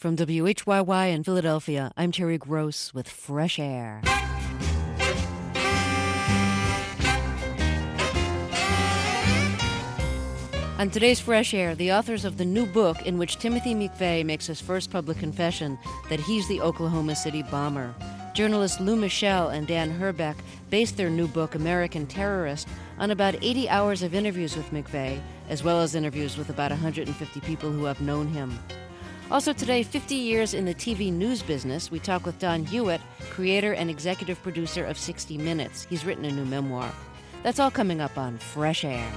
From WHYY in Philadelphia, I'm Terry Gross with Fresh Air. On today's Fresh Air, the authors of the new book in which Timothy McVeigh makes his first public confession that he's the Oklahoma City bomber. Journalists Lou Michel and Dan Herbeck based their new book, American Terrorist, on about 80 hours of interviews with McVeigh, as well as interviews with about 150 people who have known him. Also today, 50 years in the TV news business, we talk with Don Hewitt, creator and executive producer of 60 Minutes. He's written a new memoir. That's all coming up on Fresh Air.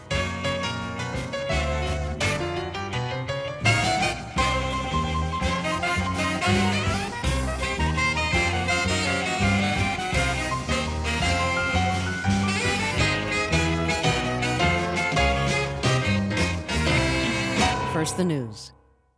First, the news.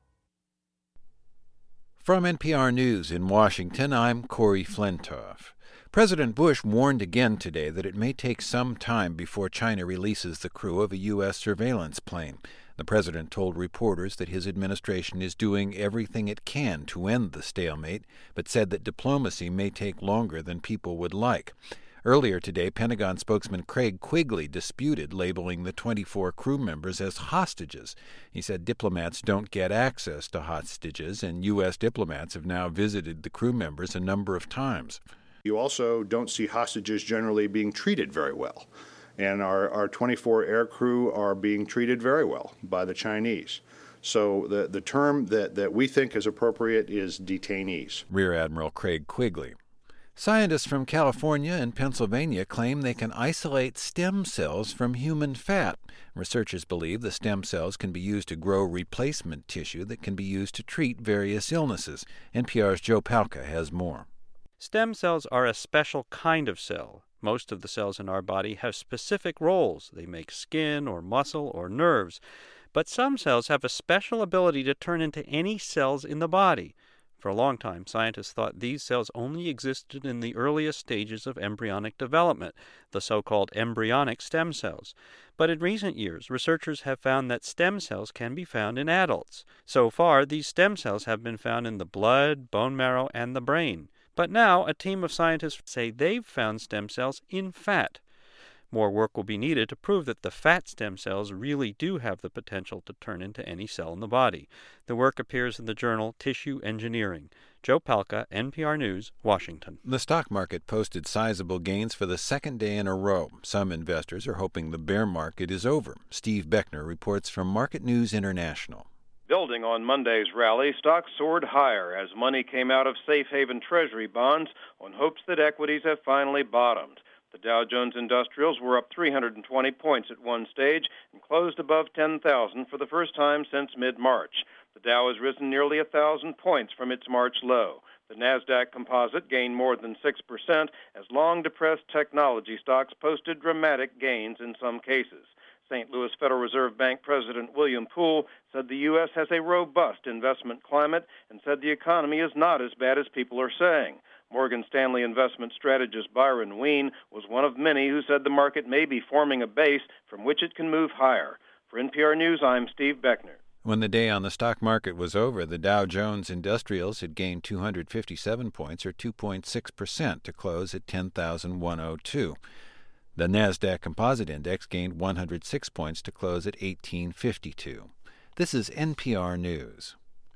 From NPR News in Washington, I'm Corey Flintoff. President Bush warned again today that it may take some time before China releases the crew of a U.S. surveillance plane. The president told reporters that his administration is doing everything it can to end the stalemate, but said that diplomacy may take longer than people would like. Earlier today, Pentagon spokesman Craig Quigley disputed labeling the 24 crew members as hostages. He said diplomats don't get access to hostages, and U.S. diplomats have now visited the crew members a number of times. You also don't see hostages generally being treated very well. And our 24 air crew are being treated very well by the Chinese. So the term that we think is appropriate is detainees. Rear Admiral Craig Quigley. Scientists from California and Pennsylvania claim they can isolate stem cells from human fat. Researchers believe the stem cells can be used to grow replacement tissue that can be used to treat various illnesses. NPR's Joe Palca has more. Stem cells are a special kind of cell. Most of the cells in our body have specific roles. They make skin or muscle or nerves. But some cells have a special ability to turn into any cells in the body. For a long time, scientists thought these cells only existed in the earliest stages of embryonic development, the so-called embryonic stem cells. But in recent years, researchers have found that stem cells can be found in adults. So far, these stem cells have been found in the blood, bone marrow, and the brain. But now, a team of scientists say they've found stem cells in fat. More work will be needed to prove that the fat stem cells really do have the potential to turn into any cell in the body. The work appears in the journal Tissue Engineering. Joe Palca, NPR News, Washington. The stock market posted sizable gains for the second day in a row. Some investors are hoping the bear market is over. Steve Beckner reports from Market News International. Building on Monday's rally, stocks soared higher as money came out of safe haven treasury bonds on hopes that equities have finally bottomed. The Dow Jones Industrials were up 320 points at one stage and closed above 10,000 for the first time since mid-March. The Dow has risen nearly 1,000 points from its March low. The Nasdaq Composite gained more than 6% as long-depressed technology stocks posted dramatic gains in some cases. St. Louis Federal Reserve Bank President William Poole said the U.S. has a robust investment climate and said the economy is not as bad as people are saying. Morgan Stanley investment strategist Byron Wien was one of many who said the market may be forming a base from which it can move higher. For NPR News, I'm Steve Beckner. When the day on the stock market was over, the Dow Jones Industrials had gained 257 points, or 2.6%, to close at 10,102. The Nasdaq Composite Index gained 106 points to close at 1852. This is NPR News.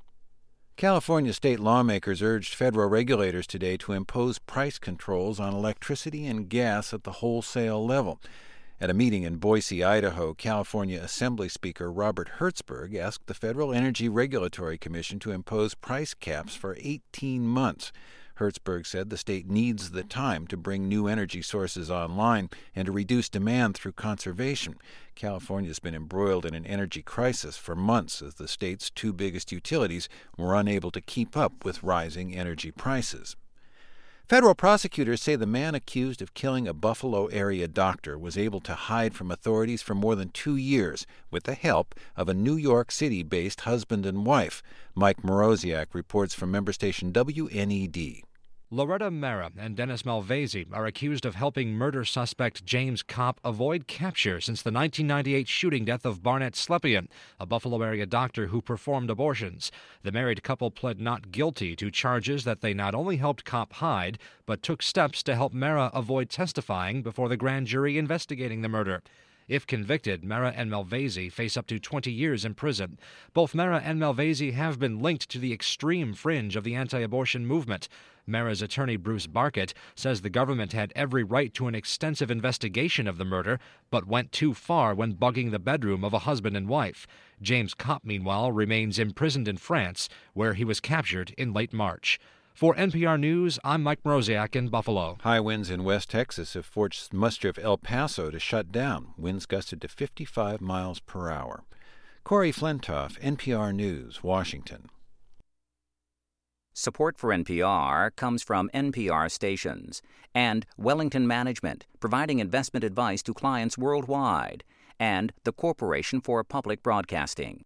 California state lawmakers urged federal regulators today to impose price controls on electricity and gas at the wholesale level. At a meeting in Boise, Idaho, California Assembly Speaker Robert Hertzberg asked the Federal Energy Regulatory Commission to impose price caps for 18 months. Hertzberg said the state needs the time to bring new energy sources online and to reduce demand through conservation. California's been embroiled in an energy crisis for months as the state's two biggest utilities were unable to keep up with rising energy prices. Federal prosecutors say the man accused of killing a Buffalo area doctor was able to hide from authorities for more than 2 years with the help of a New York City-based husband and wife. Mike Moroziak reports from member station WNED. Loretta Mara and Dennis Malvesi are accused of helping murder suspect James Kopp avoid capture since the 1998 shooting death of Barnett Slepian, a Buffalo area doctor who performed abortions. The married couple pled not guilty to charges that they not only helped Kopp hide, but took steps to help Mara avoid testifying before the grand jury investigating the murder. If convicted, Mara and Malvesi face up to 20 years in prison. Both Mara and Malvesi have been linked to the extreme fringe of the anti-abortion movement. Mara's attorney, Bruce Barkett, says the government had every right to an extensive investigation of the murder, but went too far when bugging the bedroom of a husband and wife. James Kopp, meanwhile, remains imprisoned in France, where he was captured in late March. For NPR News, I'm Mike Mroziak in Buffalo. High winds in West Texas have forced much of El Paso to shut down. Winds gusted to 55 miles per hour. Corey Flintoff, NPR News, Washington. Support for NPR comes from NPR stations and Wellington Management, providing investment advice to clients worldwide, and the Corporation for Public Broadcasting.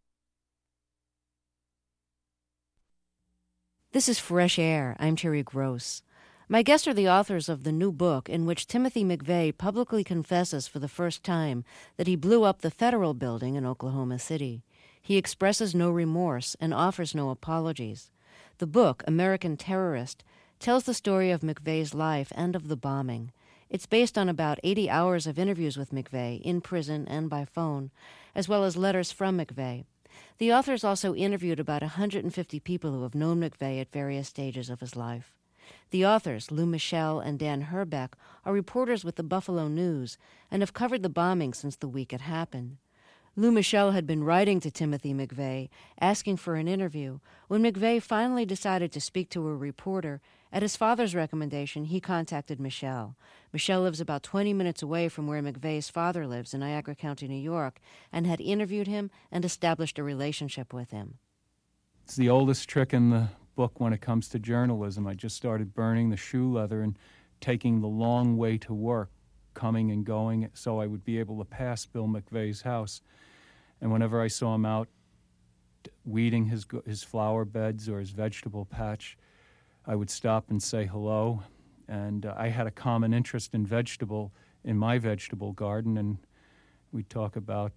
This is Fresh Air. I'm Terry Gross. My guests are the authors of the new book in which Timothy McVeigh publicly confesses for the first time that he blew up the federal building in Oklahoma City. He expresses no remorse and offers no apologies. The book, American Terrorist, tells the story of McVeigh's life and of the bombing. It's based on about 80 hours of interviews with McVeigh, in prison and by phone, as well as letters from McVeigh. The authors also interviewed about 150 people who have known McVeigh at various stages of his life. The authors, Lou Michel and Dan Herbeck, are reporters with the Buffalo News and have covered the bombing since the week it happened. Lou Michel had been writing to Timothy McVeigh, asking for an interview. When McVeigh finally decided to speak to a reporter, at his father's recommendation, he contacted Michel. Michel lives about 20 minutes away from where McVeigh's father lives in Niagara County, New York, and had interviewed him and established a relationship with him. It's the oldest trick in the book when it comes to journalism. I just started burning the shoe leather and taking the long way to work, coming and going, so I would be able to pass Bill McVeigh's house. And whenever I saw him out weeding his flower beds or his vegetable patch, I would stop and say hello. And I had a common interest in my vegetable garden, and we'd talk about,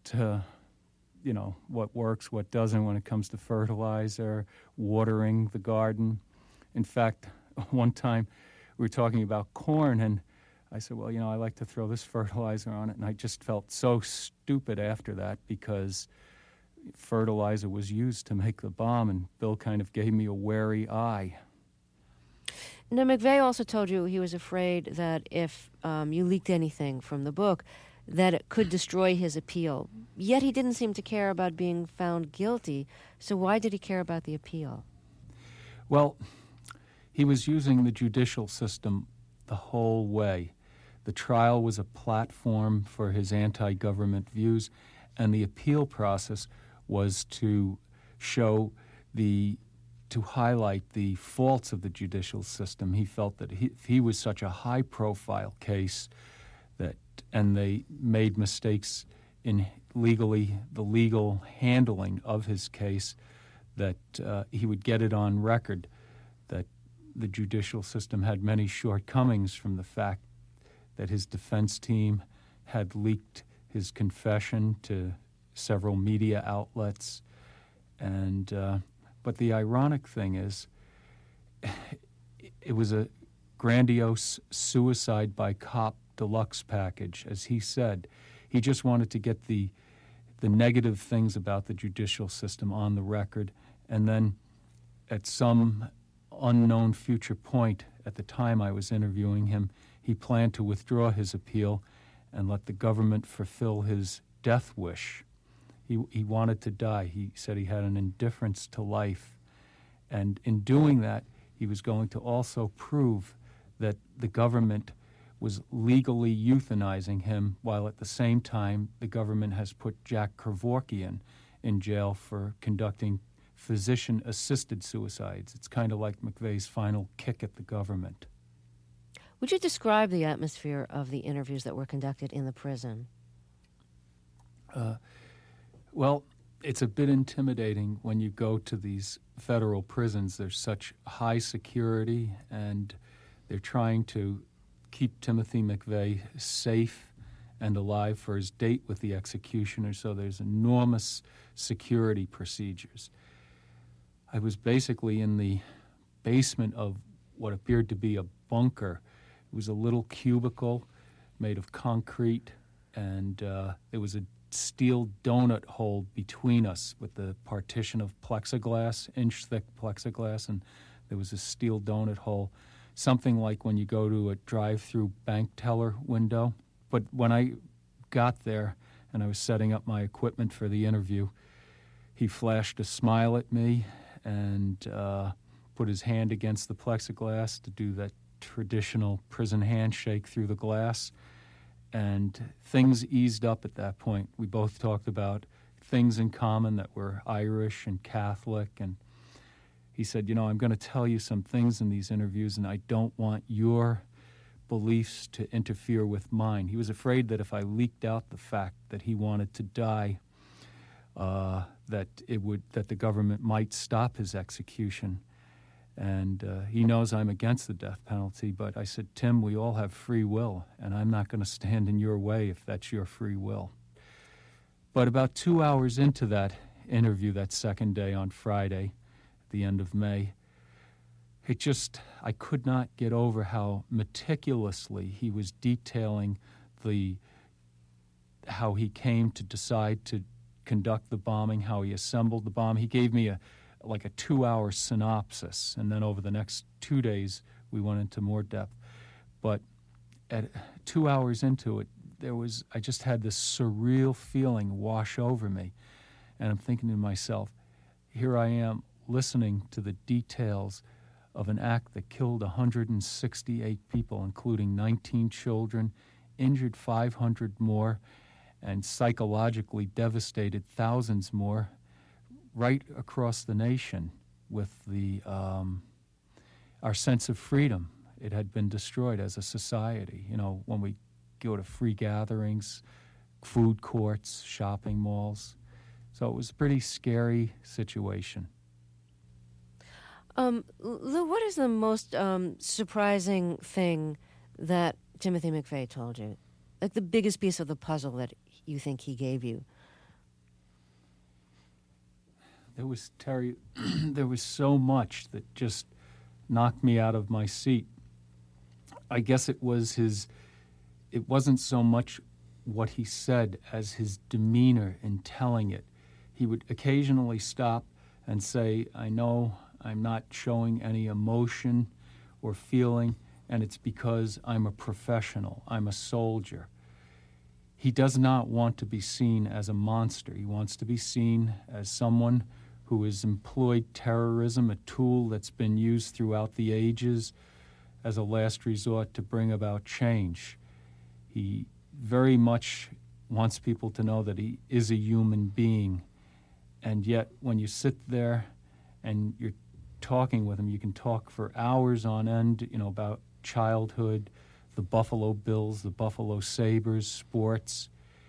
what works, what doesn't when it comes to fertilizer, watering the garden. In fact, one time we were talking about corn, and I said, well, I like to throw this fertilizer on it, and I just felt so stupid after that because fertilizer was used to make the bomb, and Bill kind of gave me a wary eye. Now, McVeigh also told you he was afraid that if you leaked anything from the book, that it could destroy his appeal. Yet he didn't seem to care about being found guilty, so why did he care about the appeal? Well, he was using the judicial system the whole way. The trial was a platform for his anti-government views, and the appeal process was to highlight the faults of the judicial system. He felt that he was such a high-profile case and they made mistakes in the legal handling of his case, that he would get it on record that the judicial system had many shortcomings from the fact that his defense team had leaked his confession to several media outlets. But the ironic thing is, it was a grandiose suicide by cop deluxe package. As he said, he just wanted to get the negative things about the judicial system on the record, and then at some unknown future point, at the time I was interviewing him, he planned to withdraw his appeal and let the government fulfill his death wish. He wanted to die. He said he had an indifference to life. And in doing that, he was going to also prove that the government was legally euthanizing him, while at the same time the government has put Jack Kevorkian in jail for conducting physician-assisted suicides. It's kind of like McVeigh's final kick at the government. Would you describe the atmosphere of the interviews that were conducted in the prison? Well, it's a bit intimidating when you go to these federal prisons. There's such high security, and They're trying to keep Timothy McVeigh safe and alive for his date with the executioner, so there's enormous security procedures. I was basically in the basement of what appeared to be a bunker. It was a little cubicle made of concrete, and there was a steel donut hole between us with the partition of plexiglass, inch-thick plexiglass, and there was a steel donut hole, something like when you go to a drive-through bank teller window. But when I got there and I was setting up my equipment for the interview, he flashed a smile at me and put his hand against the plexiglass to do that traditional prison handshake through the glass. And things eased up at that point. We both talked about things in common that were Irish and Catholic. And he said, you know, I'm going to tell you some things in these interviews, and I don't want your beliefs to interfere with mine. He was afraid that if I leaked out the fact that he wanted to die, that the government might stop his execution. And he knows I'm against the death penalty, but I said, Tim, we all have free will, and I'm not going to stand in your way if that's your free will. But about 2 hours into that interview, that second day on Friday, at the end of May, I could not get over how meticulously he was detailing how he came to decide to conduct the bombing, how he assembled the bomb. He gave me a 2-hour synopsis, and then over the next 2 days we went into more depth. But at 2 hours into it, I just had this surreal feeling wash over me, and I'm thinking to myself, here I am listening to the details of an act that killed 168 people, including 19 children, injured 500 more, and psychologically devastated thousands more, right across the nation with our sense of freedom. It had been destroyed as a society. You know, when we go to free gatherings, food courts, shopping malls. So it was a pretty scary situation. Lou, what is the most surprising thing that Timothy McVeigh told you? Like the biggest piece of the puzzle that you think he gave you? There was so much that just knocked me out of my seat. I guess it wasn't so much what he said as his demeanor in telling it. He would occasionally stop and say, I know I'm not showing any emotion or feeling, and it's because I'm a professional, I'm a soldier. He does not want to be seen as a monster. He wants to be seen as someone who has employed terrorism, a tool that's been used throughout the ages as a last resort to bring about change. He very much wants people to know that he is a human being. And yet, when you sit there and you're talking with him, you can talk for hours on end, about childhood, the Buffalo Bills, the Buffalo Sabres, sports.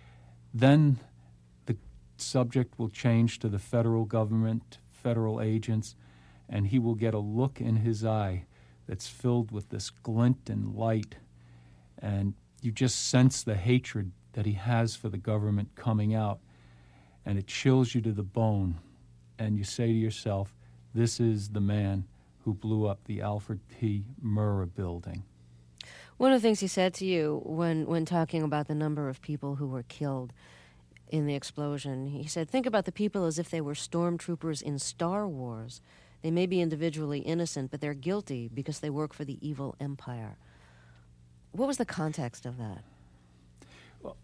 Then the subject will change to the federal government, federal agents, and he will get a look in his eye that's filled with this glint and light, and you just sense the hatred that he has for the government coming out, and it chills you to the bone, and you say to yourself, this is the man who blew up the Alfred P. Murrah building. One of the things he said to you when talking about the number of people who were killed in the explosion, he said, think about the people as if they were stormtroopers in Star Wars. They may be individually innocent, but they're guilty because they work for the evil empire. What was the context of that? Well,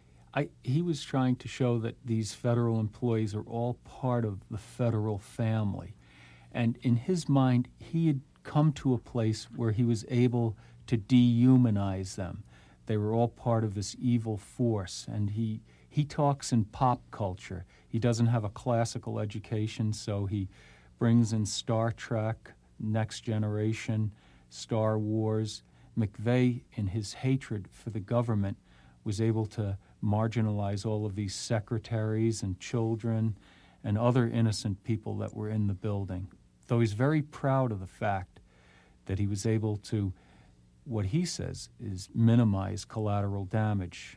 he was trying to show that these federal employees are all part of the federal family. And in his mind, he had come to a place where he was able to dehumanize them. They were all part of this evil force. And he talks in pop culture. He doesn't have a classical education, so he brings in Star Trek, Next Generation, Star Wars. McVeigh, in his hatred for the government, was able to marginalize all of these secretaries and children and other innocent people that were in the building. Though he's very proud of the fact that he was able to what he says is minimize collateral damage.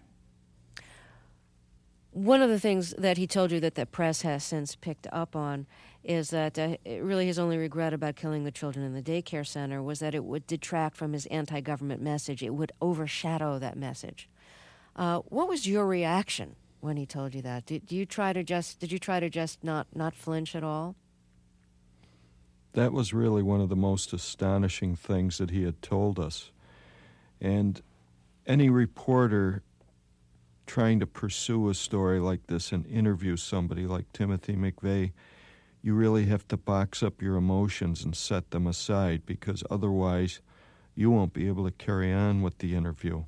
One of the things that he told you that the press has since picked up on is that really his only regret about killing the children in the daycare center was that it would detract from his anti-government message. It would overshadow that message. What was your reaction when he told you that? Did you try to just not flinch at all? That was really one of the most astonishing things that he had told us. And any reporter trying to pursue a story like this and interview somebody like Timothy McVeigh, you really have to box up your emotions and set them aside, because otherwise you won't be able to carry on with the interview.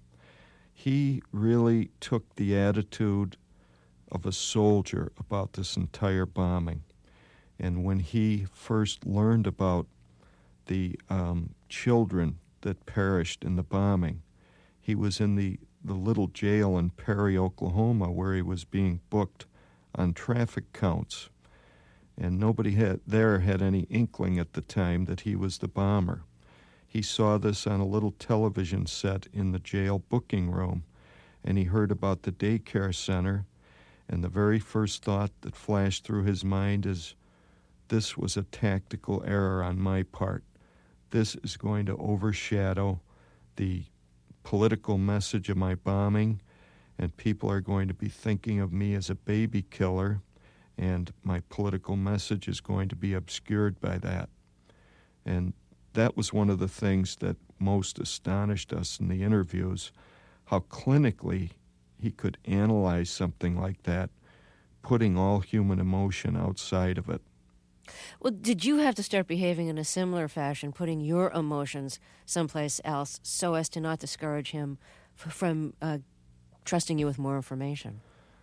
He really took the attitude of a soldier about this entire bombing. And when he first learned about the children that perished in the bombing, he was in the little jail in Perry, Oklahoma, where he was being booked on traffic counts. And nobody had any inkling at the time that he was the bomber. He saw this on a little television set in the jail booking room, and he heard about the daycare center, and the very first thought that flashed through his mind is, this was a tactical error on my part. This is going to overshadow the political message of my bombing, and people are going to be thinking of me as a baby killer, and my political message is going to be obscured by that. And that was one of the things that most astonished us in the interviews, how clinically he could analyze something like that, putting all human emotion outside of it. Well, did you have to start behaving in a similar fashion, putting your emotions someplace else so as to not discourage him from trusting you with more information?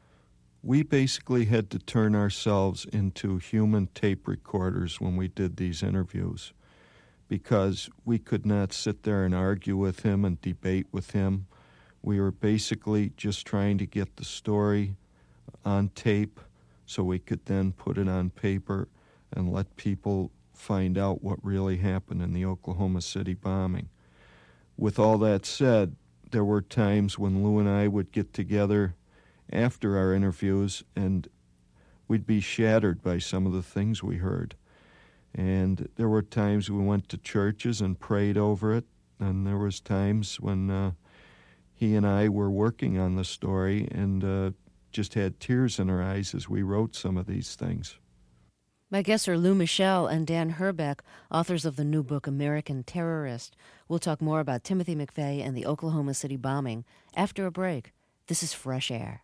We basically had to turn ourselves into human tape recorders when we did these interviews, because we could not sit there and argue with him and debate with him. We were basically just trying to get the story on tape so we could then put it on paper and let people find out what really happened in the Oklahoma City bombing. With all that said, there were times when Lou and I would get together after our interviews and we'd be shattered by some of the things we heard. And there were times we went to churches and prayed over it, and there was times when he and I were working on the story and just had tears in our eyes as we wrote some of these things. My guests are Lou Michel and Dan Herbeck, authors of the new book American Terrorist. We'll talk more about Timothy McVeigh and the Oklahoma City bombing after a break. This is Fresh Air.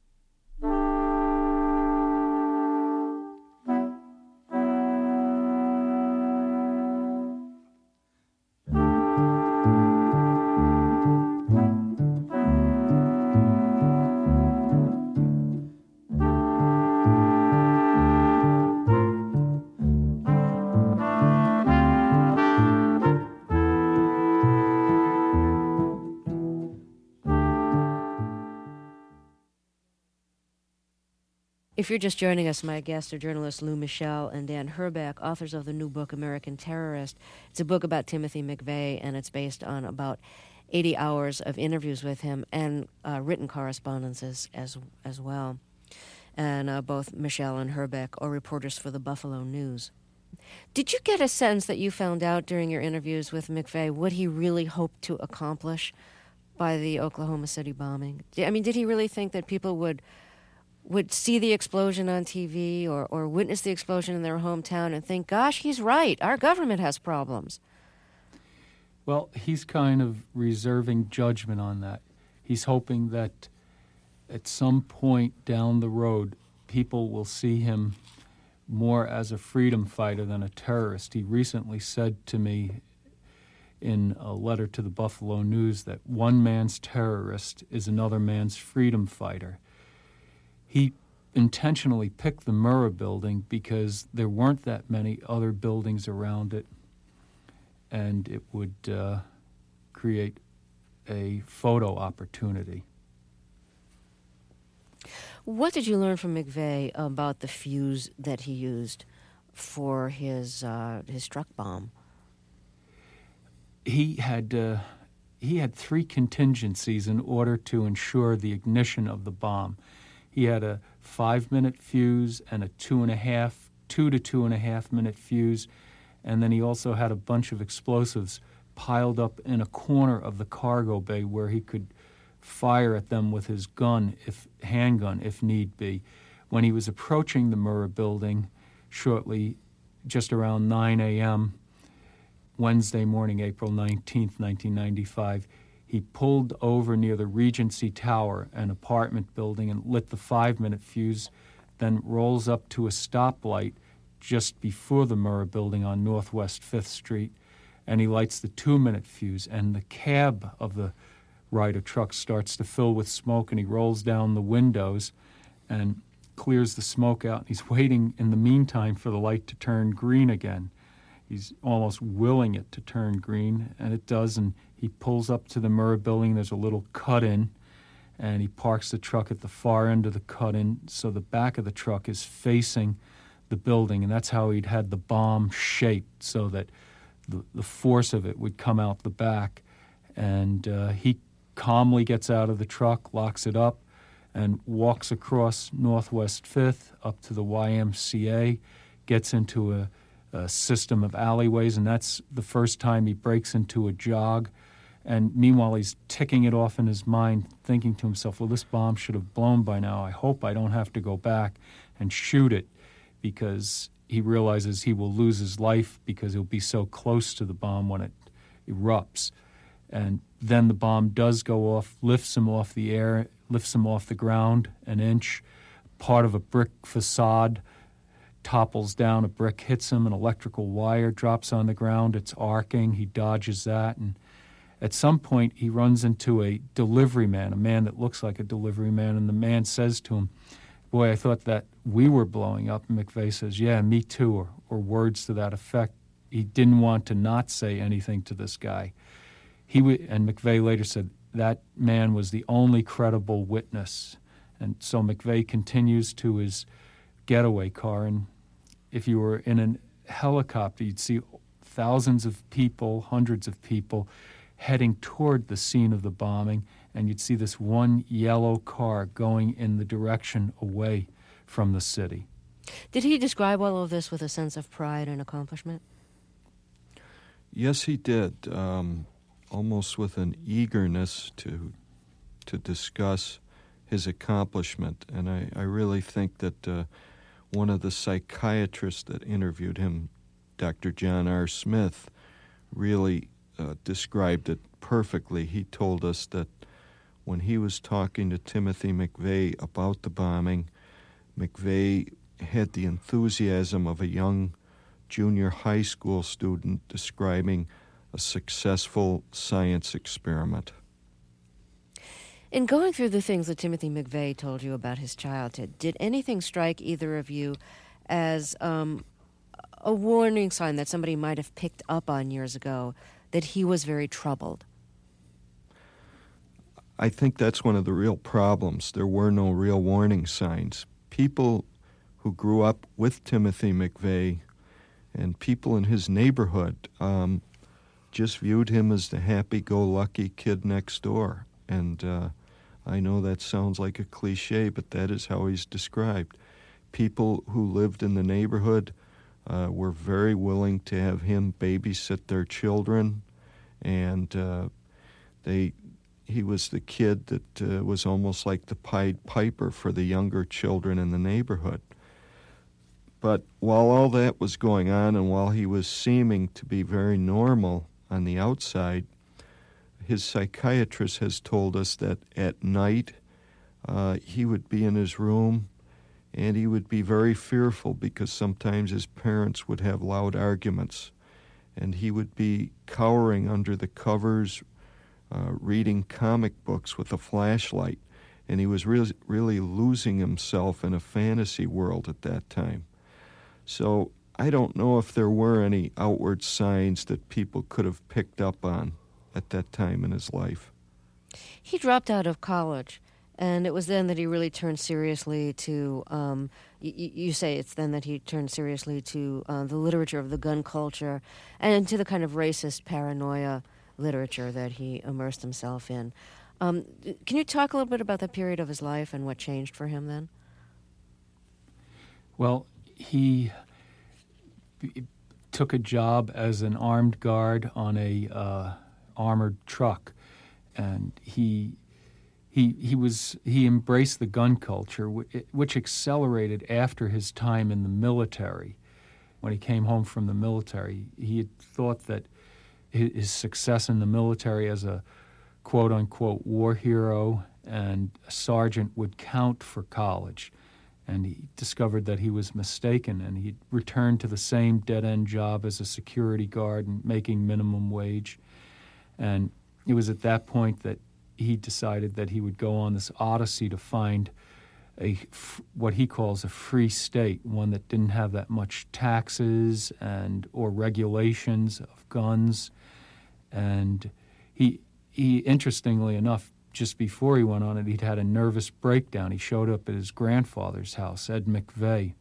If you're just joining us, my guests are journalists Lou Michel and Dan Herbeck, authors of the new book American Terrorist. It's a book about Timothy McVeigh, and it's based on about 80 hours of interviews with him and written correspondences as well. And both Michel and Herbeck are reporters for the Buffalo News. Did you get a sense that you found out during your interviews with McVeigh what he really hoped to accomplish by the Oklahoma City bombing? I mean, did he really think that people would see the explosion on TV or witness the explosion in their hometown and think, gosh, he's right, our government has problems? Well, he's kind of reserving judgment on that. He's hoping that at some point down the road, people will see him more as a freedom fighter than a terrorist. He recently said to me in a letter to the Buffalo News that one man's terrorist is another man's freedom fighter. He intentionally picked the Murrah building because there weren't that many other buildings around it, and it would create a photo opportunity. What did you learn from McVeigh about the fuse that he used for his truck bomb? He had he had 3 contingencies in order to ensure the ignition of the bomb. He had a 5-minute fuse and a 2 to 2.5 minute fuse, and then he also had a bunch of explosives piled up in a corner of the cargo bay where he could fire at them with his handgun if need be. When he was approaching the Murrah building shortly, just around 9 a.m., Wednesday morning, April 19th, 1995, he pulled over near the Regency Tower, an apartment building, and lit the 5-minute fuse, then rolls up to a stoplight just before the Murrah building on Northwest 5th Street, and he lights the 2-minute fuse, and the cab of the Ryder truck starts to fill with smoke, and he rolls down the windows and clears the smoke out. He's waiting in the meantime for the light to turn green again. He's almost willing it to turn green, and it does, and he pulls up to the Murrah building. There's a little cut-in, and he parks the truck at the far end of the cut-in, so the back of the truck is facing the building, and that's how he'd had the bomb shaped, so that the force of it would come out the back. And he calmly gets out of the truck, locks it up, and walks across Northwest 5th up to the YMCA, gets into a system of alleyways, and that's the first time he breaks into a jog. And meanwhile, he's ticking it off in his mind, thinking to himself, well, this bomb should have blown by now. I hope I don't have to go back and shoot it, because he realizes he will lose his life because he'll be so close to the bomb when it erupts. And then the bomb does go off, lifts him off the air, lifts him off the ground an inch. Part of a brick facade topples down, a brick hits him, an electrical wire drops on the ground, it's arcing, he dodges that, and at some point he runs into a delivery man, a man that looks like a delivery man, and the man says to him, boy, I thought that we were blowing up. And McVeigh says, yeah, me too, or words to that effect. He didn't want to not say anything to this guy. And McVeigh later said that man was the only credible witness. And so McVeigh continues to his getaway car, and if you were in a helicopter, you'd see thousands of people, hundreds of people heading toward the scene of the bombing, and you'd see this one yellow car going in the direction away from the city. Did he describe all of this with a sense of pride and accomplishment? Yes, he did, almost with an eagerness to discuss his accomplishment. And I really think that one of the psychiatrists that interviewed him, Dr. John R. Smith, really described it perfectly. He told us that when he was talking to Timothy McVeigh about the bombing, McVeigh had the enthusiasm of a young junior high school student describing a successful science experiment. In going through the things that Timothy McVeigh told you about his childhood, did anything strike either of you as a warning sign that somebody might have picked up on years ago, that he was very troubled? I think that's one of the real problems. There were no real warning signs. People who grew up with Timothy McVeigh and people in his neighborhood just viewed him as the happy-go-lucky kid next door. And I know that sounds like a cliche, but that is how he's described. People who lived in the neighborhood were very willing to have him babysit their children, and he was the kid that was almost like the Pied Piper for the younger children in the neighborhood. But while all that was going on, and while he was seeming to be very normal on the outside, his psychiatrist has told us that at night he would be in his room and he would be very fearful because sometimes his parents would have loud arguments, and he would be cowering under the covers, reading comic books with a flashlight, and he was really losing himself in a fantasy world at that time. So I don't know if there were any outward signs that people could have picked up on at that time in his life. He dropped out of college, and it was then that he really turned seriously to, you say it's then that he turned seriously to the literature of the gun culture and to the kind of racist paranoia literature that he immersed himself in. Can you talk a little bit about that period of his life and what changed for him then? Well, he took a job as an armed guard on a armored truck, and he embraced the gun culture, which accelerated after his time in the military. When he came home from the military, he had thought that his success in the military as a quote-unquote war hero and a sergeant would count for college. And he discovered that he was mistaken, and he returned to the same dead-end job as a security guard and making minimum wage. And it was at that point that he decided that he would go on this odyssey to find what he calls a free state, one that didn't have that much taxes or regulations of guns. And he interestingly enough, just before he went on it, he'd had a nervous breakdown. He showed up at his grandfather's house, Ed McVeigh,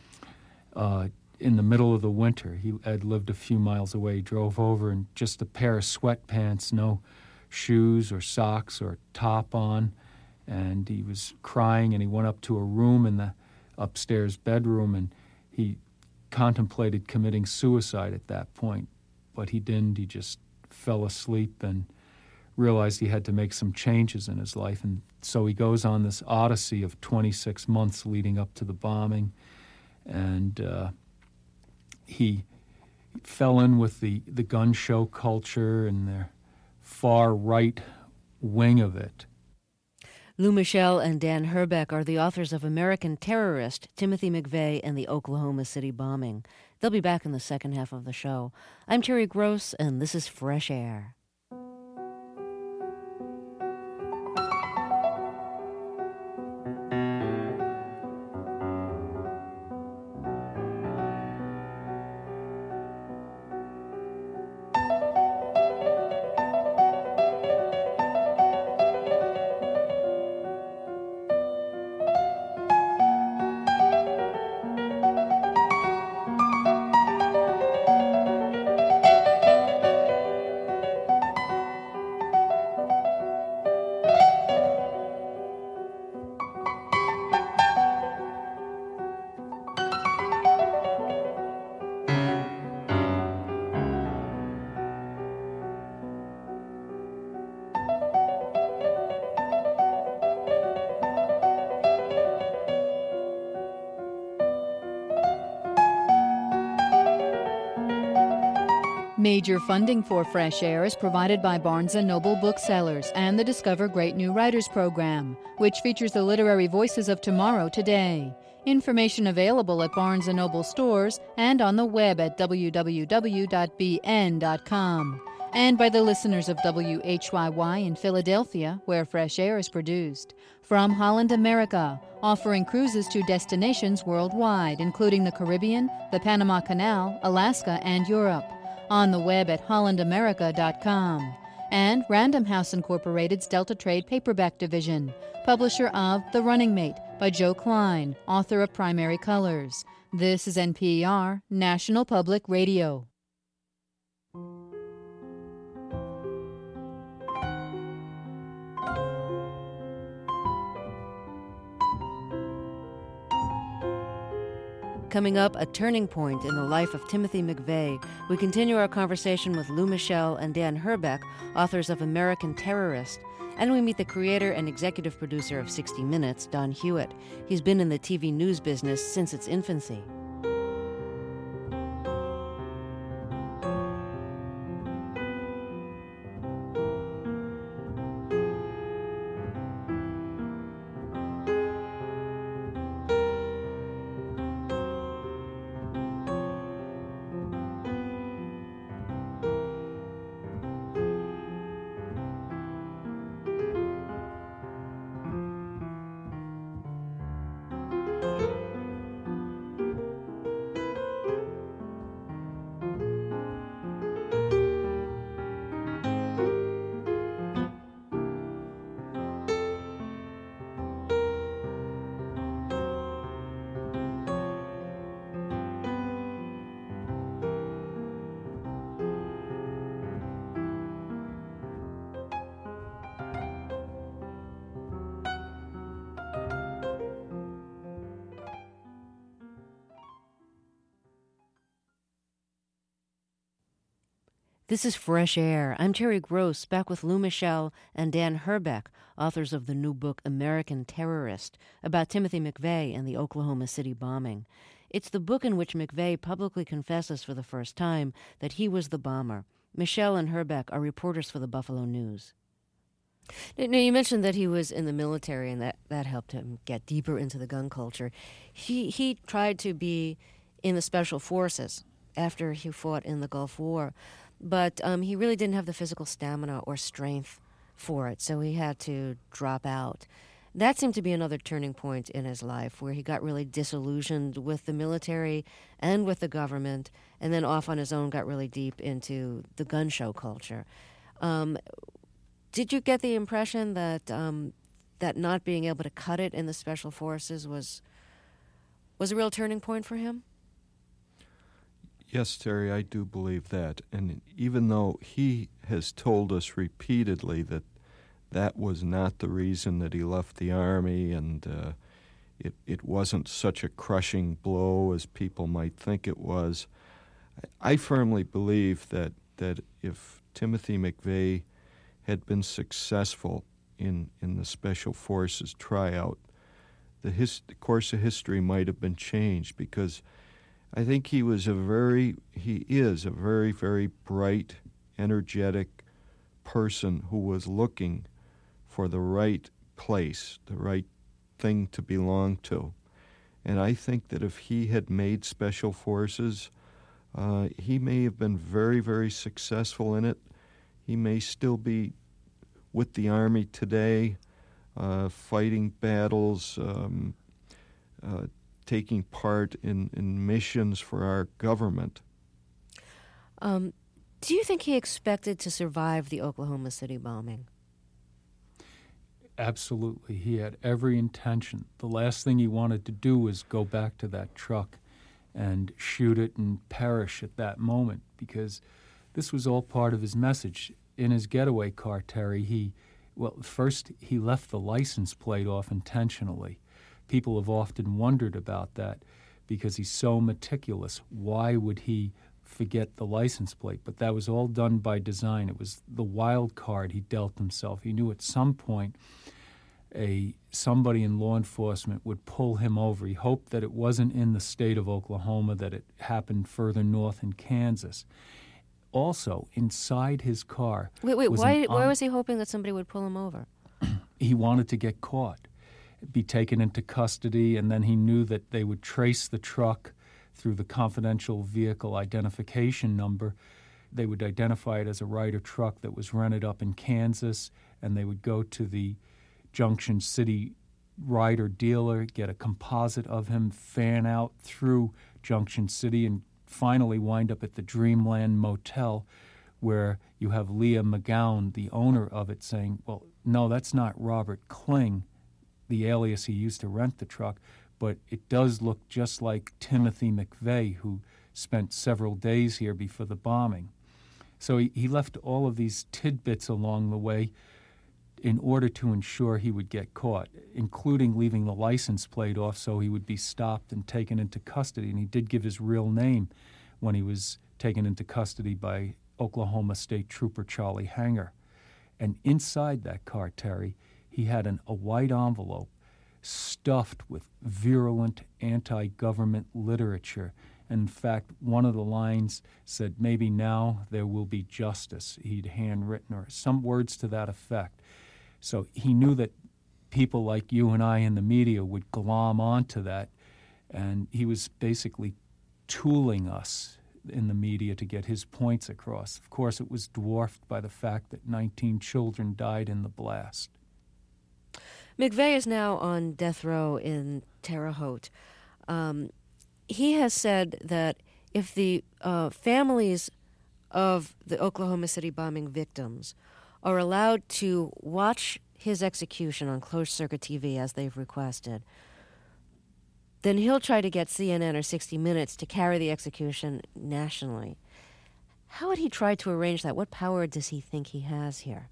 in the middle of the winter. Ed lived a few miles away. He drove over in just a pair of sweatpants, no shoes or socks or top on, and he was crying, and he went up to a room in the upstairs bedroom, and he contemplated committing suicide at that point, but he didn't. He just fell asleep and realized he had to make some changes in his life, and so he goes on this odyssey of 26 months leading up to the bombing, and he fell in with the gun show culture and the far right wing of it. Lou Michel and Dan Herbeck are the authors of American Terrorist, Timothy McVeigh and the Oklahoma City Bombing. They'll be back in the second half of the show. I'm Terry Gross, and this is Fresh Air. Major funding for Fresh Air is provided by Barnes & Noble Booksellers and the Discover Great New Writers program, which features the literary voices of tomorrow today. Information available at Barnes & Noble stores and on the web at www.bn.com. And by the listeners of WHYY in Philadelphia, where Fresh Air is produced. From Holland America, offering cruises to destinations worldwide, including the Caribbean, the Panama Canal, Alaska, and Europe. On the web at hollandamerica.com. And Random House Incorporated's Delta Trade Paperback Division, publisher of The Running Mate by Joe Klein, author of Primary Colors. This is NPR, National Public Radio. Coming up, a turning point in the life of Timothy McVeigh. We continue our conversation with Lou Michel and Dan Herbeck, authors of American Terrorist. And we meet the creator and executive producer of 60 Minutes, Don Hewitt. He's been in the TV news business since its infancy. This is Fresh Air. I'm Terry Gross, back with Lou Michel and Dan Herbeck, authors of the new book American Terrorist, about Timothy McVeigh and the Oklahoma City bombing. It's the book in which McVeigh publicly confesses for the first time that he was the bomber. Michel and Herbeck are reporters for the Buffalo News. Now, you mentioned that he was in the military and that helped him get deeper into the gun culture. He tried to be in the Special Forces after he fought in the Gulf War. But he really didn't have the physical stamina or strength for it, so he had to drop out. That seemed to be another turning point in his life, where he got really disillusioned with the military and with the government, and then off on his own got really deep into the gun show culture. Did you get the impression that that not being able to cut it in the Special Forces was a real turning point for him? Yes, Terry, I do believe that. And even though he has told us repeatedly that that was not the reason that he left the Army and it wasn't such a crushing blow as people might think it was, I firmly believe that if Timothy McVeigh had been successful in the Special Forces tryout, the course of history might have been changed, because I think he is a very, very bright, energetic person who was looking for the right place, the right thing to belong to. And I think that if he had made Special Forces, he may have been very, very successful in it. He may still be with the Army today, fighting battles, taking part in missions for our government. Do you think he expected to survive the Oklahoma City bombing? Absolutely. He had every intention. The last thing he wanted to do was go back to that truck and shoot it and perish at that moment, because this was all part of his message. In his getaway car, Terry, first he left the license plate off intentionally. People have often wondered about that because he's so meticulous. Why would he forget the license plate? But that was all done by design. It was the wild card he dealt himself. He knew at some point somebody in law enforcement would pull him over. He hoped that it wasn't in the state of Oklahoma, that it happened further north in Kansas. Also, inside his car... Wait, why was he hoping that somebody would pull him over? He wanted to get caught, be taken into custody, and then he knew that they would trace the truck through the confidential vehicle identification number. They would identify it as a Ryder truck that was rented up in Kansas, and they would go to the Junction City Ryder dealer, get a composite of him, fan out through Junction City, and finally wind up at the Dreamland Motel, where you have Leah McGowan, the owner of it, saying, well, no, that's not Robert Kling, the alias he used to rent the truck, but it does look just like Timothy McVeigh, who spent several days here before the bombing. So he left all of these tidbits along the way in order to ensure he would get caught, including leaving the license plate off so he would be stopped and taken into custody. And he did give his real name when he was taken into custody by Oklahoma State Trooper Charlie Hanger. And inside that car, Terry, he had a white envelope stuffed with virulent anti-government literature. In fact, one of the lines said, "Maybe now there will be justice," he'd handwritten, or some words to that effect. So he knew that people like you and I in the media would glom onto that, and he was basically tooling us in the media to get his points across. Of course, it was dwarfed by the fact that 19 children died in the blast. McVeigh is now on death row in Terre Haute. He has said that if the families of the Oklahoma City bombing victims are allowed to watch his execution on closed-circuit TV as they've requested, then he'll try to get CNN or 60 Minutes to carry the execution nationally. How would he try to arrange that? What power does he think he has here?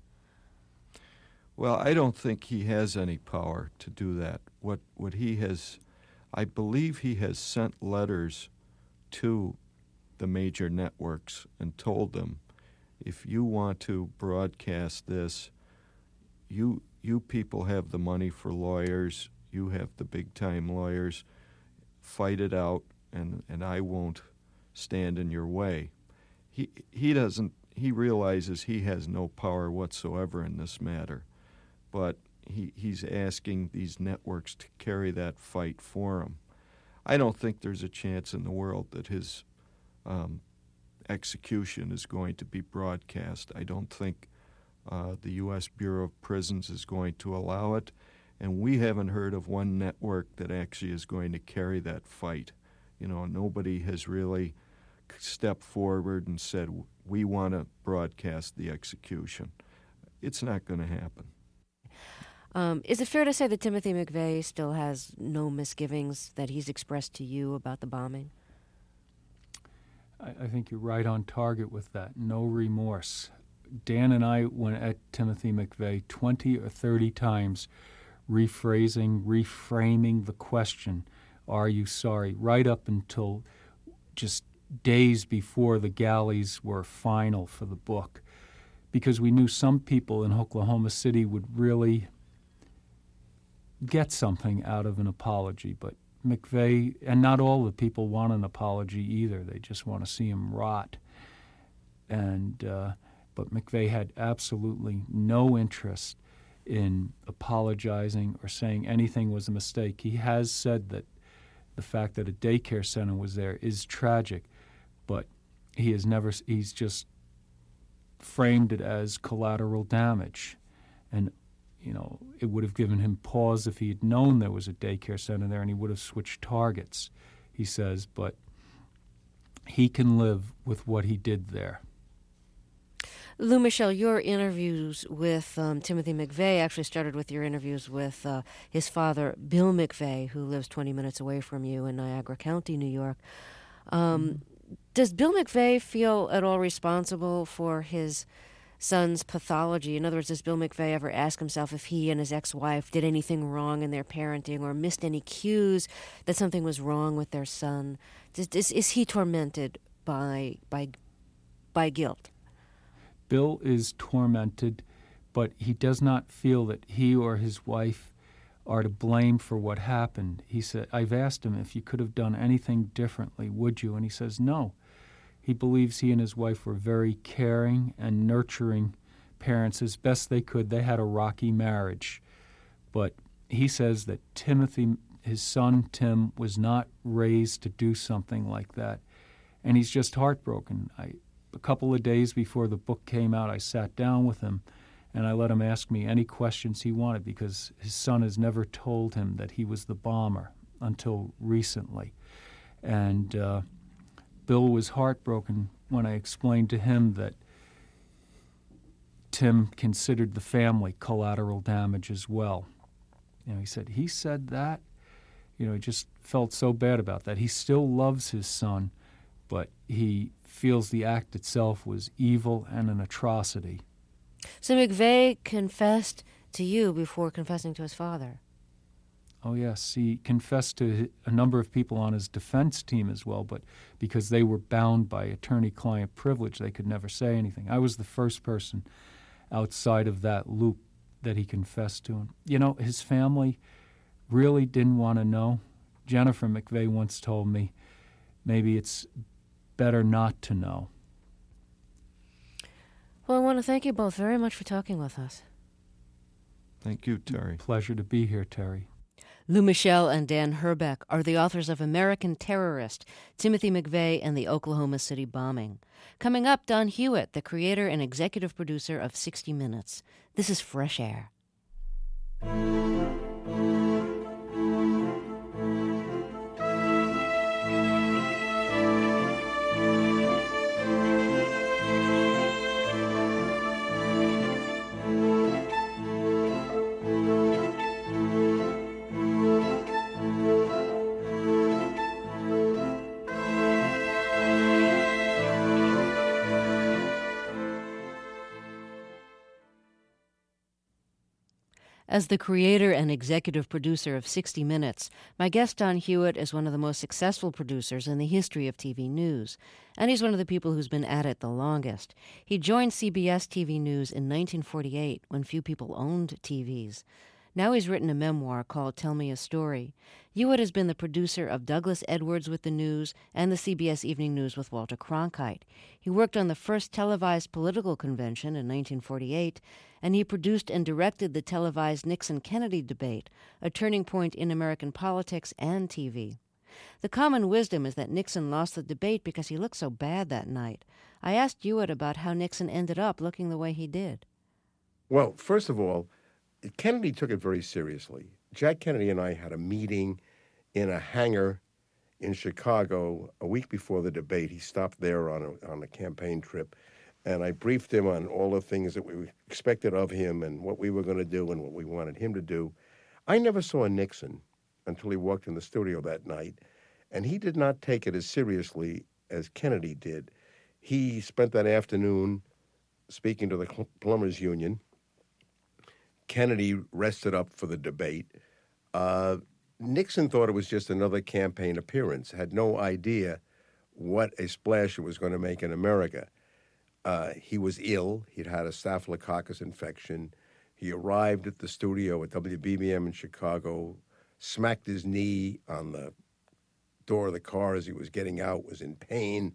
Well, I don't think he has any power to do that. What he has, I believe he has sent letters to the major networks and told them if you want to broadcast this, you people have the money for lawyers. You have the big-time lawyers. Fight it out, and I won't stand in your way. He realizes he has no power whatsoever in this matter, but he's asking these networks to carry that fight for him. I don't think there's a chance in the world that his execution is going to be broadcast. I don't think the U.S. Bureau of Prisons is going to allow it, and we haven't heard of one network that actually is going to carry that fight. Nobody has really stepped forward and said, we want to broadcast the execution. It's not going to happen. Is it fair to say that Timothy McVeigh still has no misgivings that he's expressed to you about the bombing? I think you're right on target with that. No remorse. Dan and I went at Timothy McVeigh 20 or 30 times, reframing the question, are you sorry, right up until just days before the galleys were final for the book, because we knew some people in Oklahoma City would really get something out of an apology, but McVeigh, and not all the people want an apology either. They just want to see him rot. But McVeigh had absolutely no interest in apologizing or saying anything was a mistake. He has said that the fact that a daycare center was there is tragic, but he's just framed it as collateral damage. And it would have given him pause if he had known there was a daycare center there, and he would have switched targets, he says, but he can live with what he did there. Lou Michel, your interviews with Timothy McVeigh actually started with your interviews with his father, Bill McVeigh, who lives 20 minutes away from you in Niagara County, New York. Does Bill McVeigh feel at all responsible for his son's pathology? In other words, does Bill McVeigh ever ask himself if he and his ex-wife did anything wrong in their parenting or missed any cues that something was wrong with their son? Is he tormented by guilt? Bill is tormented, but he does not feel that he or his wife are to blame for what happened. He said, I've asked him if you could have done anything differently, would you? And he says no. He believes he and his wife were very caring and nurturing parents as best they could. They had a rocky marriage. But he says that Timothy, his son Tim, was not raised to do something like that. And he's just heartbroken. A couple of days before the book came out, I sat down with him and I let him ask me any questions he wanted, because his son has never told him that he was the bomber until recently. And Bill was heartbroken when I explained to him that Tim considered the family collateral damage as well. He said, he said that? He just felt so bad about that. He still loves his son, but he feels the act itself was evil and an atrocity. So McVeigh confessed to you before confessing to his father? Oh, yes. He confessed to a number of people on his defense team as well, but because they were bound by attorney-client privilege, they could never say anything. I was the first person outside of that loop that he confessed to him. His family really didn't want to know. Jennifer McVeigh once told me maybe it's better not to know. Well, I want to thank you both very much for talking with us. Thank you, Terry. Pleasure to be here, Terry. Lou Michel and Dan Herbeck are the authors of American Terrorist, Timothy McVeigh and the Oklahoma City Bombing. Coming up, Don Hewitt, the creator and executive producer of 60 Minutes. This is Fresh Air. As the creator and executive producer of 60 Minutes, my guest Don Hewitt is one of the most successful producers in the history of TV news, and he's one of the people who's been at it the longest. He joined CBS TV News in 1948 when few people owned TVs. Now he's written a memoir called Tell Me a Story. Hewitt has been the producer of Douglas Edwards with the News and the CBS Evening News with Walter Cronkite. He worked on the first televised political convention in 1948, and he produced and directed the televised Nixon-Kennedy debate, a turning point in American politics and TV. The common wisdom is that Nixon lost the debate because he looked so bad that night. I asked Hewitt about how Nixon ended up looking the way he did. Well, first of all, Kennedy took it very seriously. Jack Kennedy and I had a meeting in a hangar in Chicago a week before the debate. He stopped there on a campaign trip, and I briefed him on all the things that we expected of him and what we were going to do and what we wanted him to do. I never saw Nixon until he walked in the studio that night, and he did not take it as seriously as Kennedy did. He spent that afternoon speaking to the Plumbers Union. Kennedy rested up for the debate. Nixon thought it was just another campaign appearance, had no idea what a splash it was going to make in America. He was ill. He'd had a staphylococcus infection. He arrived at the studio at WBBM in Chicago, smacked his knee on the door of the car as he was getting out, was in pain.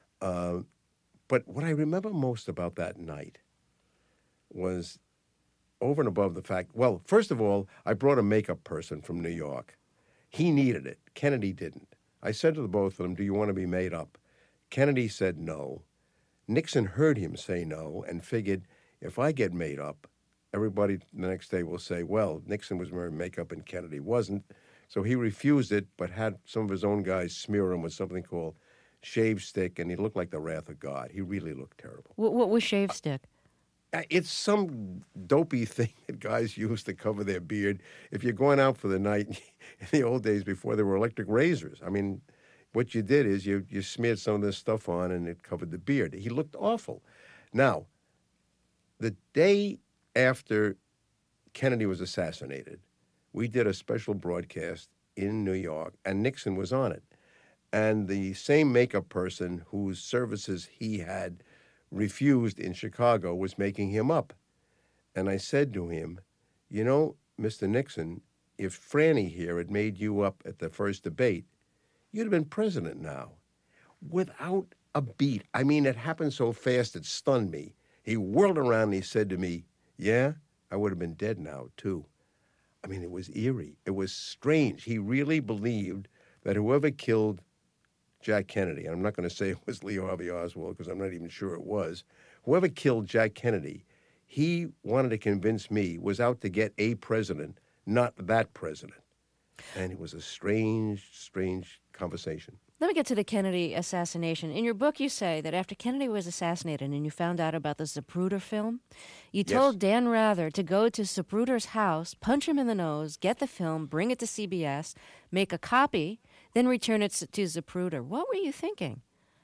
But what I remember most about that night was, over and above the fact, well, first of all, I brought a makeup person from New York. He needed it. Kennedy didn't. I said to the both of them, do you want to be made up? Kennedy said no. Nixon heard him say no and figured, if I get made up, everybody the next day will say, well, Nixon was wearing makeup and Kennedy wasn't. So he refused it, but had some of his own guys smear him with something called shave stick, and he looked like the wrath of God. He really looked terrible. What was shave stick? It's some dopey thing that guys use to cover their beard. If you're going out for the night, in the old days before there were electric razors, I mean, what you did is you smeared some of this stuff on and it covered the beard. He looked awful. Now, the day after Kennedy was assassinated, we did a special broadcast in New York, and Nixon was on it. And the same makeup person whose services he had refused in Chicago was making him up. And I said to him, you know, Mr. Nixon, if Franny here had made you up at the first debate, you'd have been president now. Without a beat. I mean, it happened so fast it stunned me. He whirled around and he said to me, yeah, I would have been dead now, too. I mean, it was eerie. It was strange. He really believed that whoever killed Jack Kennedy, and I'm not going to say it was Lee Harvey Oswald because I'm not even sure it was, whoever killed Jack Kennedy, he wanted to convince me was out to get a president, not that president. And it was a strange, strange conversation. Let me get to the Kennedy assassination. In your book, you say that after Kennedy was assassinated and you found out about the Zapruder film, you told Dan Rather to go to Zapruder's house, punch him in the nose, get the film, bring it to CBS, make a copy, then return it to Zapruder. What were you thinking?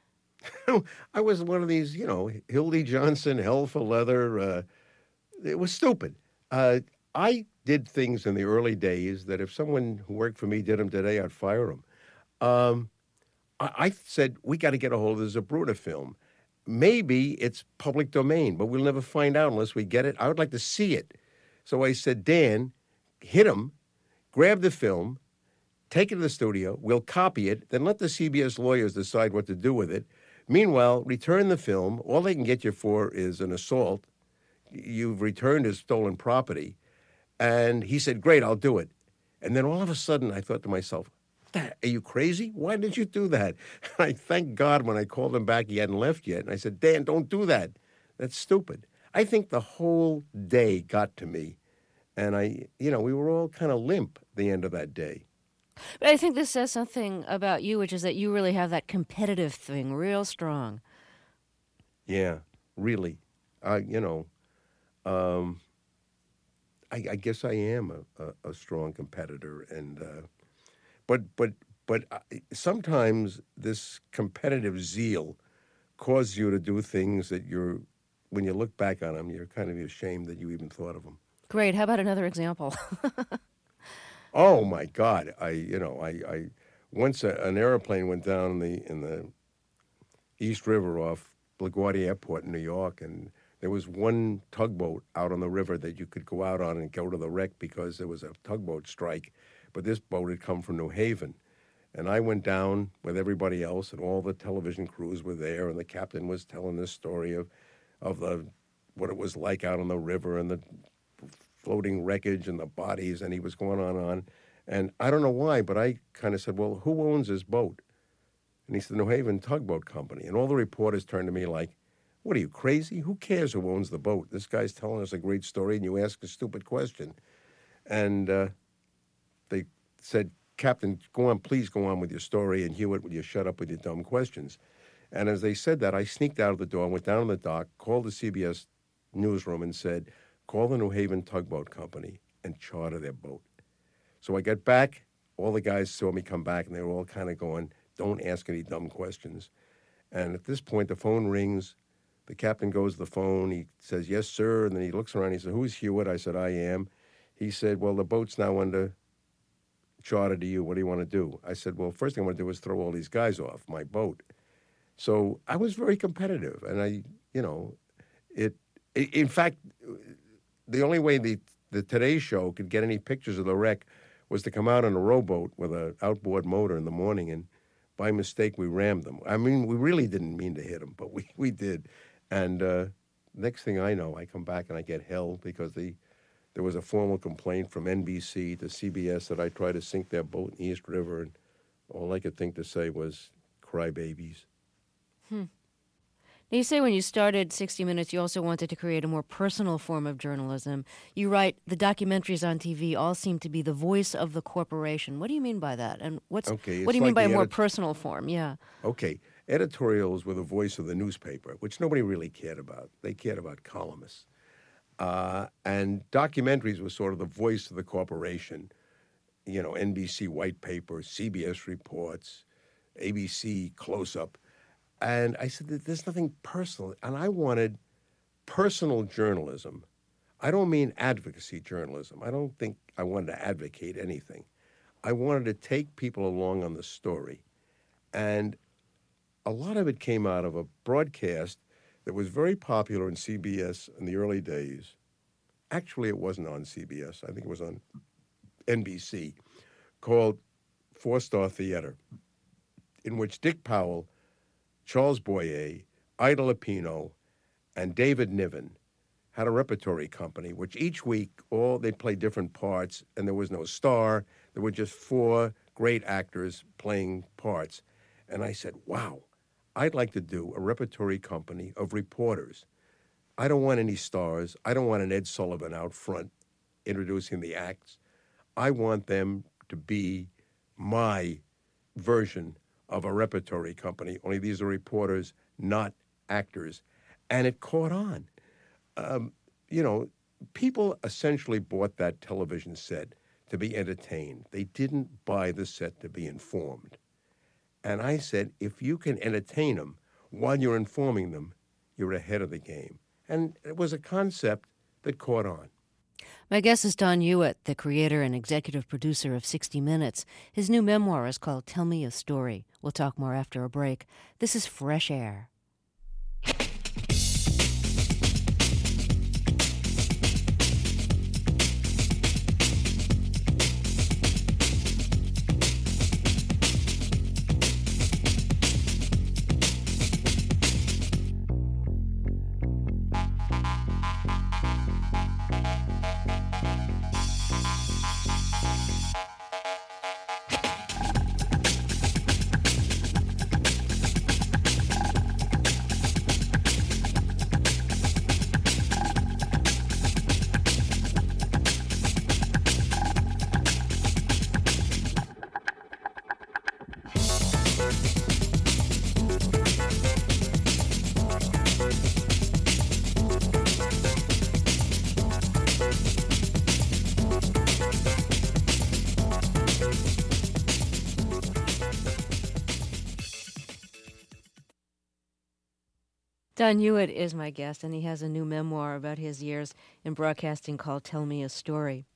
I was one of these, Hildy Johnson, hell for leather. It was stupid. I did things in the early days that if someone who worked for me did them today, I'd fire them. I said, we got to get a hold of the Zapruder film. Maybe it's public domain, but we'll never find out unless we get it. I would like to see it. So I said, Dan, hit him, grab the film, take it to the studio, we'll copy it, then let the CBS lawyers decide what to do with it. Meanwhile, return the film. All they can get you for is an assault. You've returned as stolen property. And he said, great, I'll do it. And then all of a sudden, I thought to myself, are you crazy? Why did you do that? And I thank God when I called him back, he hadn't left yet. And I said, Dan, don't do that. That's stupid. I think the whole day got to me. And we were all kind of limp at the end of that day. But I think this says something about you, which is that you really have that competitive thing real strong. Yeah, really. I guess I am a strong competitor, and but sometimes this competitive zeal causes you to do things that when you look back on them, you're kind of ashamed that you even thought of them. Great. How about another example? Oh my God! I once an airplane went down in the East River off LaGuardia Airport in New York, and there was one tugboat out on the river that you could go out on and go to the wreck because there was a tugboat strike. But this boat had come from New Haven. And I went down with everybody else, and all the television crews were there, and the captain was telling this story of what it was like out on the river and the floating wreckage and the bodies, and he was going on. And I don't know why, but I kind of said, well, who owns this boat? And he said, New Haven Tugboat Company. And all the reporters turned to me like, what are you, crazy? Who cares who owns the boat? This guy's telling us a great story, and you ask a stupid question. And they said, Captain, go on, please go on with your story, and Hewitt, will you shut up with your dumb questions? And as they said that, I sneaked out of the door, went down on the dock, called the CBS newsroom and said, call the New Haven Tugboat Company and charter their boat. So I got back, all the guys saw me come back, and they were all kind of going, don't ask any dumb questions. And at this point, the phone rings. The captain goes to the phone. He says, yes, sir. And then he looks around. He said, who's Hewitt? I said, I am. He said, well, the boat's now under charter to you. What do you want to do? I said, well, first thing I want to do is throw all these guys off my boat. So I was very competitive. And in fact, the only way the Today Show could get any pictures of the wreck was to come out on a rowboat with an outboard motor in the morning, and by mistake, we rammed them. I mean, we really didn't mean to hit them, but we did. And next thing I know, I come back and I get held because there was a formal complaint from NBC to CBS that I tried to sink their boat in the East River, and all I could think to say was, crybabies. Now, you say when you started 60 Minutes, you also wanted to create a more personal form of journalism. You write, the documentaries on TV all seem to be the voice of the corporation. What do you mean by that? And what do you mean by a more personal form? Yeah. Okay. Editorials were the voice of the newspaper, which nobody really cared about. They cared about columnists. And documentaries were sort of the voice of the corporation. You know, NBC White Paper, CBS Reports, ABC Close-Up. And I said that there's nothing personal. And I wanted personal journalism. I don't mean advocacy journalism. I don't think I wanted to advocate anything. I wanted to take people along on the story. And a lot of it came out of a broadcast that was very popular in CBS in the early days. Actually, it wasn't on CBS. I think it was on NBC, called Four Star Theater, in which Dick Powell, Charles Boyer, Ida Lupino, and David Niven had a repertory company, which each week they played different parts, and there was no star. There were just four great actors playing parts. And I said, wow, I'd like to do a repertory company of reporters. I don't want any stars. I don't want an Ed Sullivan out front introducing the acts. I want them to be my version of a repertory company, only these are reporters, not actors. And it caught on. People essentially bought that television set to be entertained. They didn't buy the set to be informed. And I said, if you can entertain them while you're informing them, you're ahead of the game. And it was a concept that caught on. My guest is Don Hewitt, the creator and executive producer of 60 Minutes. His new memoir is called Tell Me a Story. We'll talk more after a break. This is Fresh Air. Don Hewitt is my guest, and he has a new memoir about his years in broadcasting called Tell Me a Story.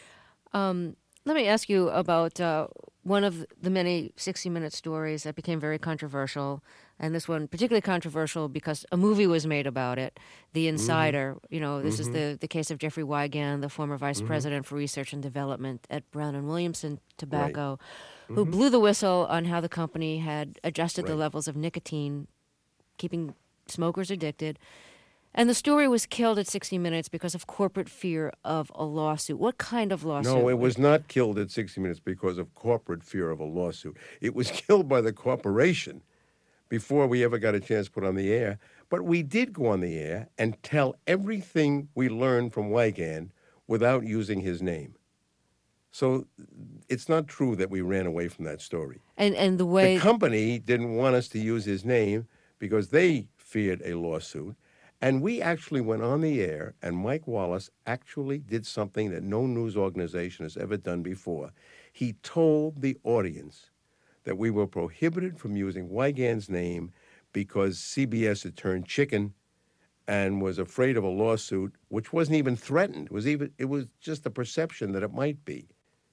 Let me ask you about one of the many 60-minute stories that became very controversial, and this one particularly controversial because a movie was made about it, The Insider. You know, this is the case of Jeffrey Wigand, the former vice president for research and development at Brown and Williamson Tobacco, who blew the whistle on how the company had adjusted the levels of nicotine, keeping smokers addicted. And the story was killed at 60 Minutes because of corporate fear of a lawsuit. What kind of lawsuit? No, it was not killed at 60 Minutes because of corporate fear of a lawsuit. It was killed by the corporation before we ever got a chance to put on the air. But we did go on the air and tell everything we learned from Wigand without using his name. So it's not true that we ran away from that story. And the way... The company didn't want us to use his name because they feared a lawsuit. And we actually went on the air, and Mike Wallace actually did something that no news organization has ever done before. He told the audience that we were prohibited from using Wigand's name because CBS had turned chicken and was afraid of a lawsuit, which wasn't even threatened. It was just a perception that it might be.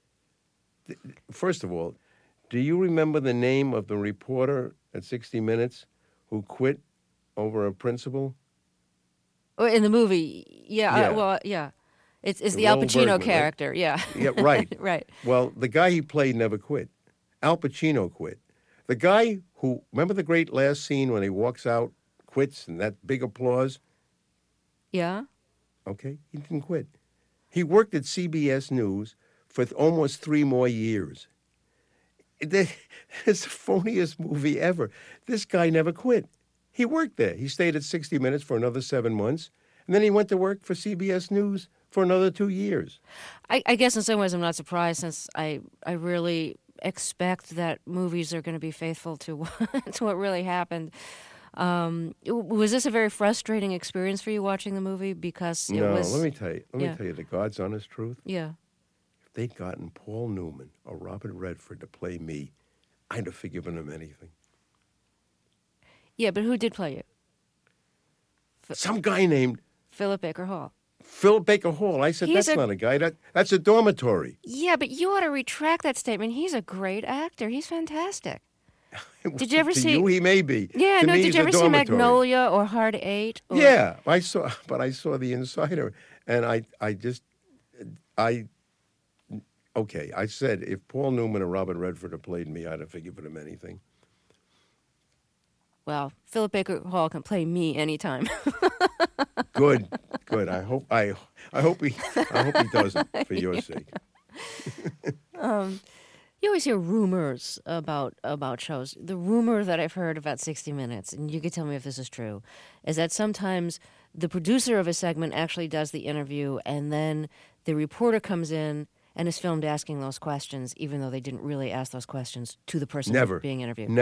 First of all, do you remember the name of the reporter at 60 Minutes who quit over a principal? In the movie, yeah. It's the Al Pacino Bergman, character, right? Yeah, right. Right. Well, the guy he played never quit. Al Pacino quit. The guy who, remember the great last scene when he walks out, quits, and that big applause? Yeah. Okay, he didn't quit. He worked at CBS News for almost 3 more years. It's the phoniest movie ever. This guy never quit. He worked there. He stayed at 60 Minutes for another 7 months, and then he went to work for CBS News for another 2 years. I guess in some ways I'm not surprised, since I really expect that movies are going to be faithful to to what really happened. Was this a very frustrating experience for you watching the movie? Because it was... let me tell you the God's honest truth. Yeah. If they'd gotten Paul Newman or Robert Redford to play me, I'd have forgiven them anything. Yeah, but who did play you? Some guy named... Philip Baker Hall. Philip Baker Hall. I said, that's not a guy. That's a dormitory. Yeah, but you ought to retract that statement. He's a great actor. He's fantastic. Did you ever see... you, he may be. Yeah, to me, did you ever see Magnolia or Hard Eight? Or... Yeah, I saw The Insider, and I said, if Paul Newman or Robert Redford had played me, I'd have forgiven him anything. Well, Philip Baker Hall can play me anytime. Good. I hope he doesn't, for your sake. You always hear rumors about shows. The rumor that I've heard about 60 Minutes, and you can tell me if this is true, is that sometimes the producer of a segment actually does the interview, and then the reporter comes in and is filmed asking those questions, even though they didn't really ask those questions to the person being interviewed.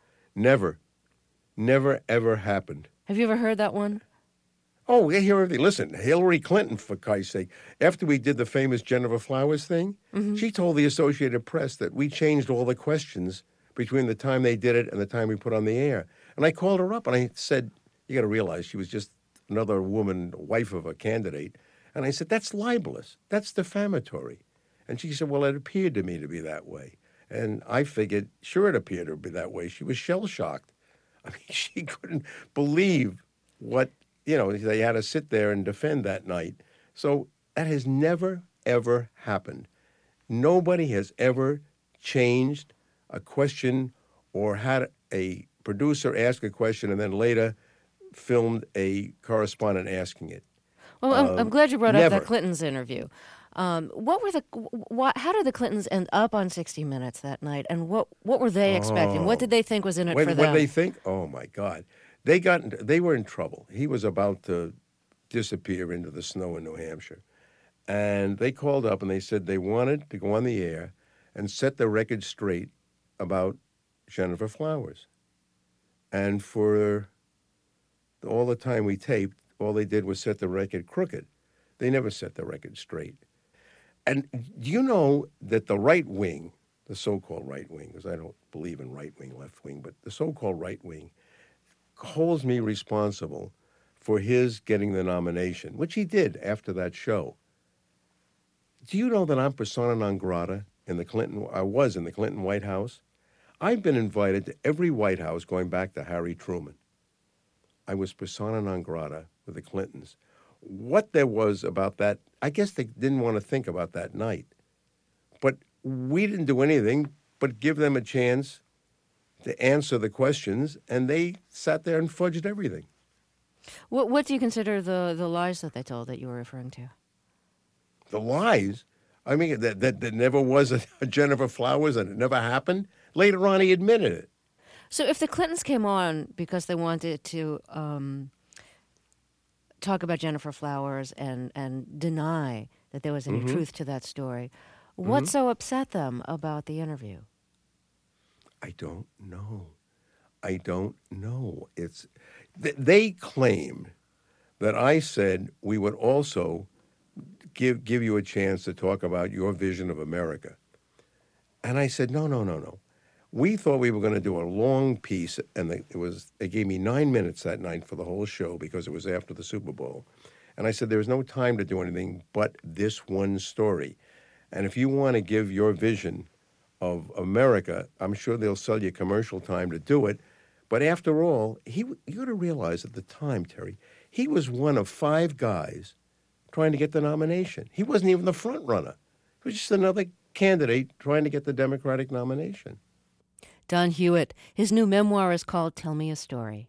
Never, ever happened. Have you ever heard that one? Oh, they hear everything. Listen, Hillary Clinton, for Christ's sake, after we did the famous Gennifer Flowers thing, she told the Associated Press that we changed all the questions between the time they did it and the time we put on the air. And I called her up and I said, you got to realize she was just another woman, wife of a candidate. And I said, that's libelous. That's defamatory. And she said, well, it appeared to me to be that way. And I figured, sure, it appeared to be that way. She was shell-shocked. I mean, she couldn't believe what, they had to sit there and defend that night. So that has never, ever happened. Nobody has ever changed a question or had a producer ask a question and then later filmed a correspondent asking it. Well, I'm glad you brought up that Clinton's interview. How did the Clintons end up on 60 Minutes that night, and what were they expecting? What did they think was in it for them? What did they think? Oh, my God. They were in trouble. He was about to disappear into the snow in New Hampshire. And they called up and they said they wanted to go on the air and set the record straight about Gennifer Flowers. And for all the time we taped, all they did was set the record crooked. They never set the record straight. And do you know that the right wing, the so-called right wing, because I don't believe in right wing, left wing, but the so-called right wing, holds me responsible for his getting the nomination, which he did after that show. Do you know that I'm persona non grata in the Clinton? I was in the Clinton White House. I've been invited to every White House going back to Harry Truman. I was persona non grata with the Clintons. What there was about that, I guess they didn't want to think about that night. But we didn't do anything but give them a chance to answer the questions, and they sat there and fudged everything. What do you consider the lies that they told that you were referring to? The lies? I mean, that never was a Jennifer Flowers and it never happened. Later on, he admitted it. So if the Clintons came on because they wanted to talk about Jennifer Flowers and deny that there was any truth to that story, what so upset them about the interview? I don't know. They claimed that I said we would also give you a chance to talk about your vision of America. And I said, no. We thought we were going to do a long piece, and they gave me 9 minutes that night for the whole show because it was after the Super Bowl. And I said, there was no time to do anything but this one story. And if you want to give your vision of America, I'm sure they'll sell you commercial time to do it. But after all, you got to realize at the time, Terry, he was one of 5 guys trying to get the nomination. He wasn't even the front runner. He was just another candidate trying to get the Democratic nomination. Don Hewitt. His new memoir is called Tell Me a Story.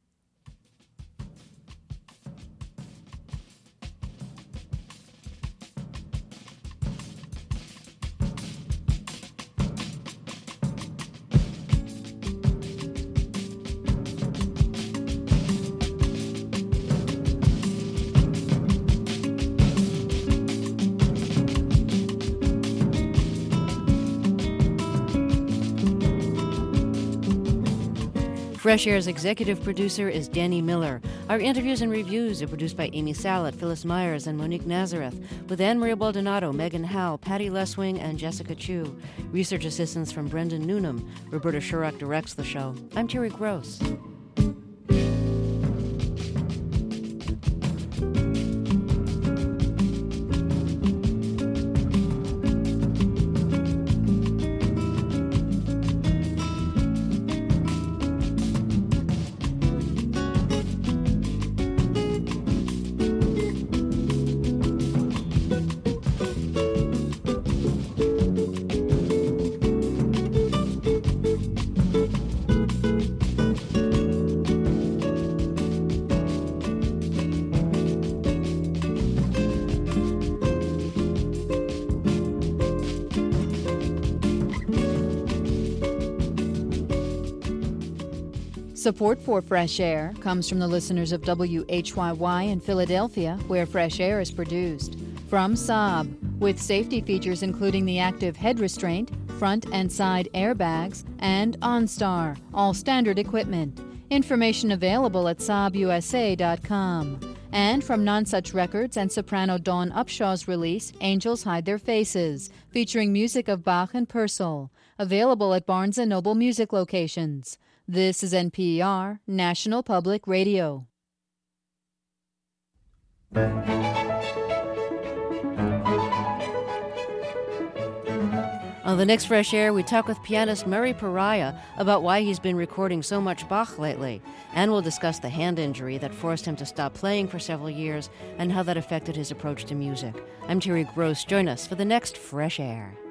Fresh Air's executive producer is Danny Miller. Our interviews and reviews are produced by Amy Salet, Phyllis Myers, and Monique Nazareth, with Anne-Marie Baldonado, Megan Howell, Patty Leswing, and Jessica Chu. Research assistance from Brendan Noonan. Roberta Shurock directs the show. I'm Terry Gross. Support for Fresh Air comes from the listeners of WHYY in Philadelphia, where Fresh Air is produced. From Saab, with safety features including the active head restraint, front and side airbags, and OnStar, all standard equipment. Information available at SaabUSA.com. And from Nonsuch Records and soprano Dawn Upshaw's release, Angels Hide Their Faces, featuring music of Bach and Purcell. Available at Barnes & Noble music locations. This is NPR, National Public Radio. On the next Fresh Air, we talk with pianist Murray Pariah about why he's been recording so much Bach lately. And we'll discuss the hand injury that forced him to stop playing for several years and how that affected his approach to music. I'm Terry Gross. Join us for the next Fresh Air.